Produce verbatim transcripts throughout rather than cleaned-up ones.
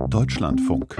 Deutschlandfunk.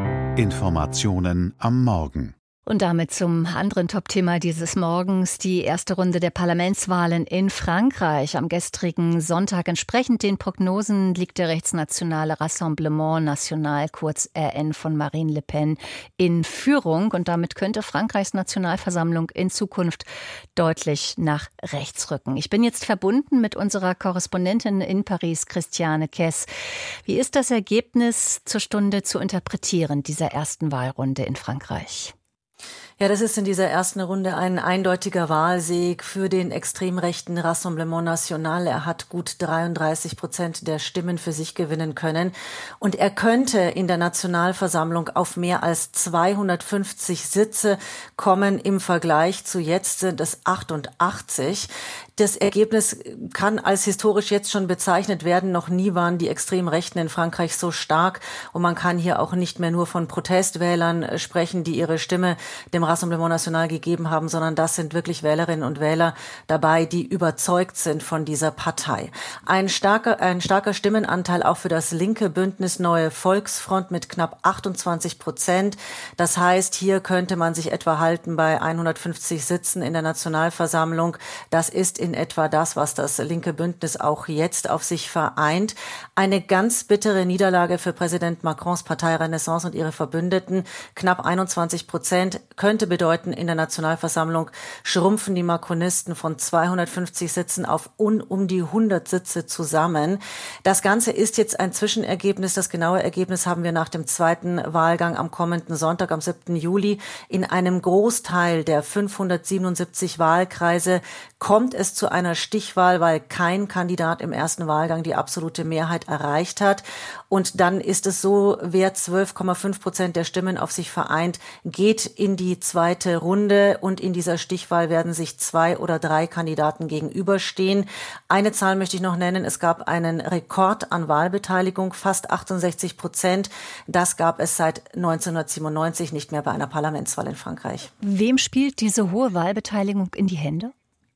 Informationen am Morgen. Und damit zum anderen Top-Thema dieses Morgens, die erste Runde der Parlamentswahlen in Frankreich. Am gestrigen Sonntag entsprechend den Prognosen liegt der rechtsnationale Rassemblement National, kurz R N, von Marine Le Pen in Führung. Und damit könnte Frankreichs Nationalversammlung in Zukunft deutlich nach rechts rücken. Ich bin jetzt verbunden mit unserer Korrespondentin in Paris, Christiane Kess. Wie ist das Ergebnis zur Stunde zu interpretieren, dieser ersten Wahlrunde in Frankreich? Ja, das ist in dieser ersten Runde ein eindeutiger Wahlsieg für den extrem rechten Rassemblement National. Er hat gut dreiunddreißig Prozent der Stimmen für sich gewinnen können. Und er könnte in der Nationalversammlung auf mehr als zweihundertfünfzig Sitze kommen. Im Vergleich zu jetzt sind es achtundachtzig. Das Ergebnis kann als historisch jetzt schon bezeichnet werden. Noch nie waren die extrem Rechten in Frankreich so stark. Und man kann hier auch nicht mehr nur von Protestwählern sprechen, die ihre Stimme dem Rassemblement National gegeben haben, sondern das sind wirklich Wählerinnen und Wähler dabei, die überzeugt sind von dieser Partei. Ein starker, ein starker Stimmenanteil auch für das linke Bündnis Neue Volksfront mit knapp achtundzwanzig Prozent. Das heißt, hier könnte man sich etwa halten bei hundertfünfzig Sitzen in der Nationalversammlung. Das ist in etwa das, was das linke Bündnis auch jetzt auf sich vereint. Eine ganz bittere Niederlage für Präsident Macrons Partei Renaissance und ihre Verbündeten. Knapp einundzwanzig Prozent könnte bedeuten, in der Nationalversammlung schrumpfen die Macronisten von zweihundertfünfzig Sitzen auf un, um die hundert Sitze zusammen. Das Ganze ist jetzt ein Zwischenergebnis. Das genaue Ergebnis haben wir nach dem zweiten Wahlgang am kommenden Sonntag, am siebten Juli. In einem Großteil der fünfhundertsiebenundsiebzig Wahlkreise kommt es zu einer Stichwahl, weil kein Kandidat im ersten Wahlgang die absolute Mehrheit erreicht hat. Und dann ist es so, wer zwölf Komma fünf Prozent der Stimmen auf sich vereint, geht in die zweite Runde, und in dieser Stichwahl werden sich zwei oder drei Kandidaten gegenüberstehen. Eine Zahl möchte ich noch nennen. Es gab einen Rekord an Wahlbeteiligung, fast achtundsechzig Prozent. Das gab es seit neunzehnhundertsiebenundneunzig nicht mehr bei einer Parlamentswahl in Frankreich. Wem spielt diese hohe Wahlbeteiligung in die Hände?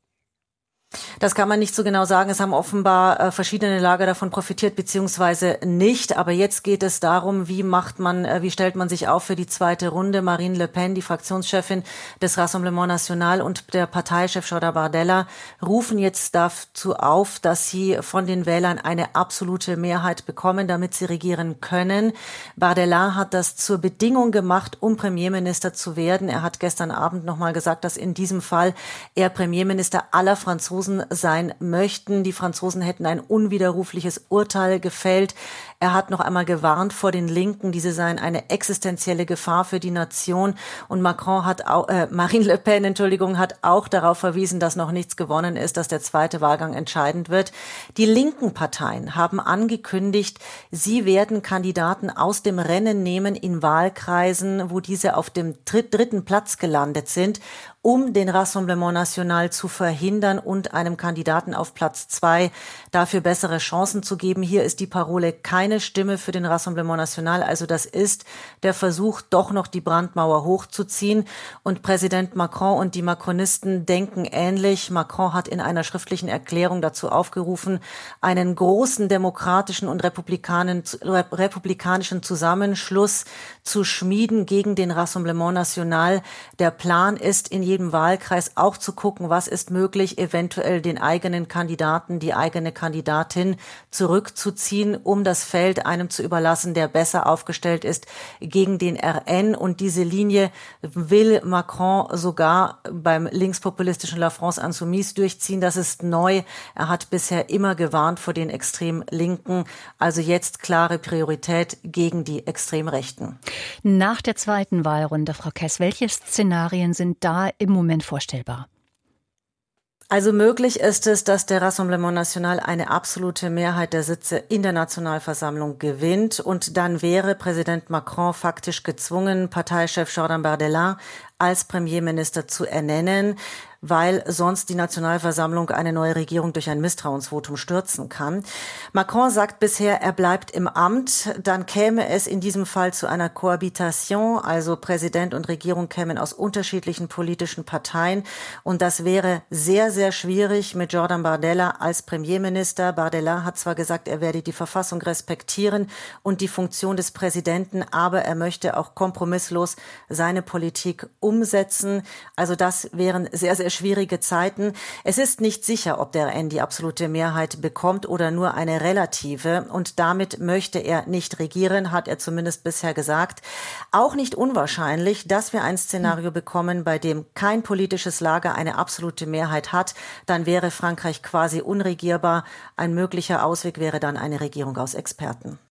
Das kann man nicht so genau sagen. Es haben offenbar äh, verschiedene Lager davon profitiert, beziehungsweise nicht. Aber jetzt geht es darum, wie macht man, äh, wie stellt man sich auf für die zweite Runde. Marine Le Pen, die Fraktionschefin des Rassemblement National, und der Parteichef Jordan Bardella rufen jetzt dazu auf, dass sie von den Wählern eine absolute Mehrheit bekommen, damit sie regieren können. Bardella hat das zur Bedingung gemacht, um Premierminister zu werden. Er hat gestern Abend nochmal gesagt, dass in diesem Fall er Premierminister aller Franzosen sein möchten. Die Franzosen hätten ein unwiderrufliches Urteil gefällt. Er hat noch einmal gewarnt vor den Linken, diese seien eine existenzielle Gefahr für die Nation. Und Macron hat auch, äh, Marine Le Pen, Entschuldigung, hat auch darauf verwiesen, dass noch nichts gewonnen ist, dass der zweite Wahlgang entscheidend wird. Die linken Parteien haben angekündigt, sie werden Kandidaten aus dem Rennen nehmen in Wahlkreisen, wo diese auf dem dritten Platz gelandet sind, um den Rassemblement National zu verhindern und einem Kandidaten auf Platz zwei dafür bessere Chancen zu geben. Hier ist die Parole keine Stimme für den Rassemblement National. Also das ist der Versuch, doch noch die Brandmauer hochzuziehen. Und Präsident Macron und die Macronisten denken ähnlich. Macron hat in einer schriftlichen Erklärung dazu aufgerufen, einen großen demokratischen und republikanischen Zusammenschluss zu schmieden gegen den Rassemblement National. Der Plan ist, in jedem Wahlkreis auch zu gucken, was ist möglich, eventuell den eigenen Kandidaten, die eigene Kandidatin zurückzuziehen, um das Feld einem zu überlassen, der besser aufgestellt ist gegen den R N. Und diese Linie will Macron sogar beim linkspopulistischen La France Insoumise durchziehen. Das ist neu. Er hat bisher immer gewarnt vor den extrem Linken. Also jetzt klare Priorität gegen die extrem Rechten. Nach der zweiten Wahlrunde, Frau Kess, welche Szenarien sind da im Moment vorstellbar? Also möglich ist es, dass der Rassemblement National eine absolute Mehrheit der Sitze in der Nationalversammlung gewinnt, und dann wäre Präsident Macron faktisch gezwungen, Parteichef Jordan Bardella als Premierminister zu ernennen, weil sonst die Nationalversammlung eine neue Regierung durch ein Misstrauensvotum stürzen kann. Macron sagt bisher, er bleibt im Amt. Dann käme es in diesem Fall zu einer Cohabitation, also Präsident und Regierung kämen aus unterschiedlichen politischen Parteien. Und das wäre sehr, sehr schwierig mit Jordan Bardella als Premierminister. Bardella hat zwar gesagt, er werde die Verfassung respektieren und die Funktion des Präsidenten, aber er möchte auch kompromisslos seine Politik umsetzen. Also das wären sehr, sehr schwierige Zeiten. Es ist nicht sicher, ob der N die absolute Mehrheit bekommt oder nur eine relative. Und damit möchte er nicht regieren, hat er zumindest bisher gesagt. Auch nicht unwahrscheinlich, dass wir ein Szenario bekommen, bei dem kein politisches Lager eine absolute Mehrheit hat. Dann wäre Frankreich quasi unregierbar. Ein möglicher Ausweg wäre dann eine Regierung aus Experten.